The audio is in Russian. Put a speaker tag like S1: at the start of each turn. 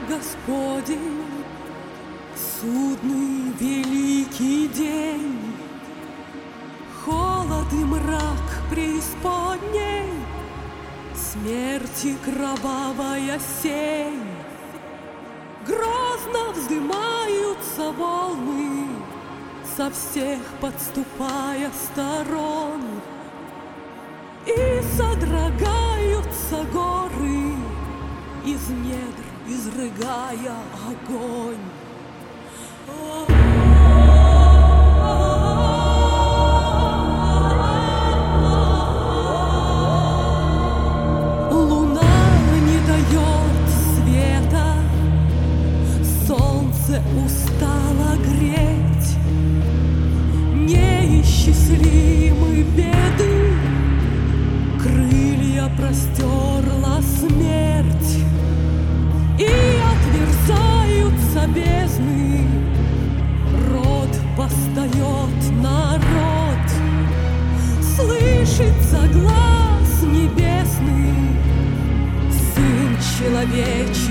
S1: Господень, судный великий день, холод и мрак преисподней, смерти кровавая сень. Грозно вздымаются волны, со всех подступая сторон, и содрогаются горы, из недр изрыгая огонь. Луна не дает света, солнце устало греть, неисчислимы беды, крылья простерла смерть, и отверзаются бездны, род восстает народ, слышится глаз небесный, Сын человечий